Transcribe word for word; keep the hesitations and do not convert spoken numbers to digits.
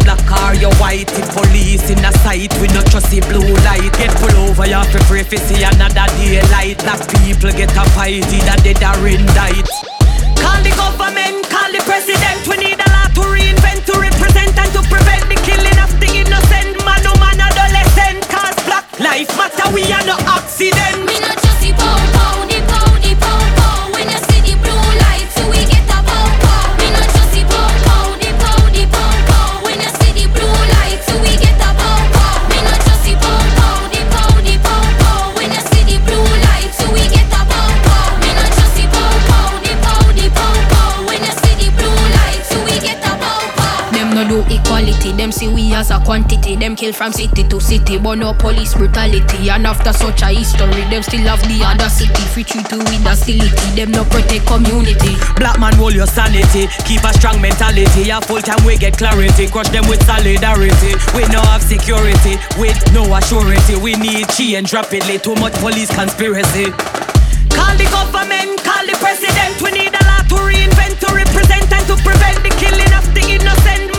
black or you white. The police in a sight, we not trust the blue light. Get pull over, you have to pray for see another daylight. Black people get a fight, either dead or indict. Call the government, call the president. We need a law to reinvent, to represent and to prevent the killing of the innocent man, no man, adolescent. Cause black life matter, we are no accident. We not just the pow pow, the pow, the pow pow. When you see the blue light, so we get a pow pow. We not just the pow pow, the pow, the pow pow. When you see the blue light, so we get a pow pow. We not just the pow pow, the pow, the pow pow. When you see the blue light, so we get a pow pow. We not just the pow pow, the pow, the pow pow. When you see the blue light, so we get a pow pow. Them no do equality, them see we as a quantity. Them kill from city to city, but no police brutality. And after such a history, them still have the audacity. Free treat to with hostility, them no protect community. Black man hold your sanity, keep a strong mentality. A full time we get clarity, crush them with solidarity. We no have security, with no assurity. We need change rapidly, too much police conspiracy. Call the government, call the president. We need a law to reinvent, to represent and to prevent the killing of the innocent.